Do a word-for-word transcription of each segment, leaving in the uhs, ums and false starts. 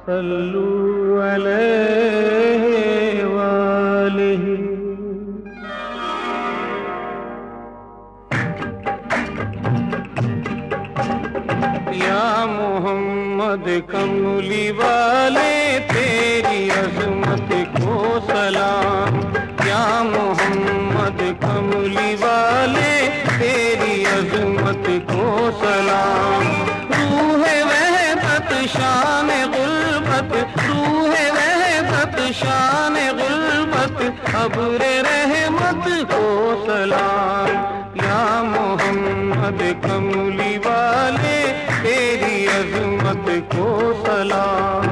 सल्लू अलैहि वालिहि। या मोहम्मद कमली वाले तेरी अज़मत को सलाम। या मोहम्मद कमली वाले तेरी अज़मत को सलाम। रूह वहदत शान गुल्बत, रूह वहदत शान गुल्बत, अब्र रहमत को सलाम। या मोहम्मद कमली वाले तेरी अज़मत को सलाम।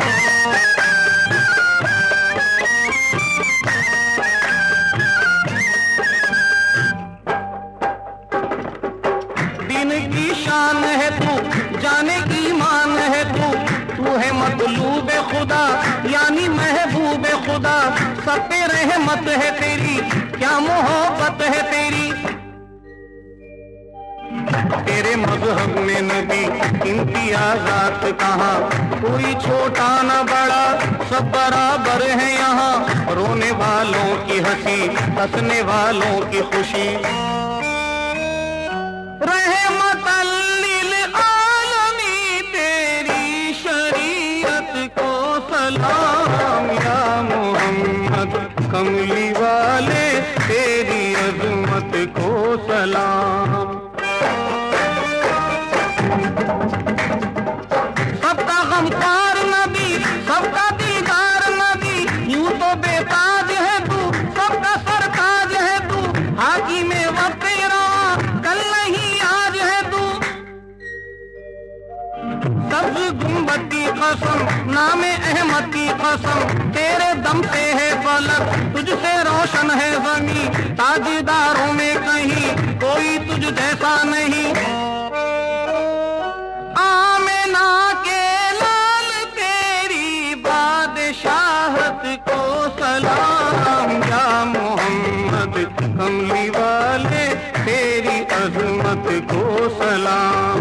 दिन की शान है तू, जाने की मान है तू, तू है मतलूब खुदा यानी महबूब खुदा। सब पे रहमत है तेरी, क्या मोहब्बत है तेरी। तेरे मज़हब में नबी इम्तियाज़ात कहाँ, कोई छोटा न बड़ा सब बराबर है यहाँ। रोने वालों की हंसी, हंसने वालों की खुशी। रहमतल लिल आलमी तेरी शरीयत को सलाम। या मोहम्मद कमली वाले तेरी अज़मत को सलाम। सबका गमख्वार नबी, सबका दीदार नबी, यूं तो बेताज है तू, सबका सरताज है तू। हाकिम वक्त रवा कल नहीं आज है तू। सब्ज़ गुंबद की कसम, नामे अहमद की कसम, तेरे दम से है फलक, तुझसे रोशन है ज़मीं। ताजदारों में कहीं कोई तुझ जैसा नहीं। आमिना के लाल तेरी बादशाहत को सलाम। या मोहम्मद कमली वाले तेरी अज़मत को सलाम।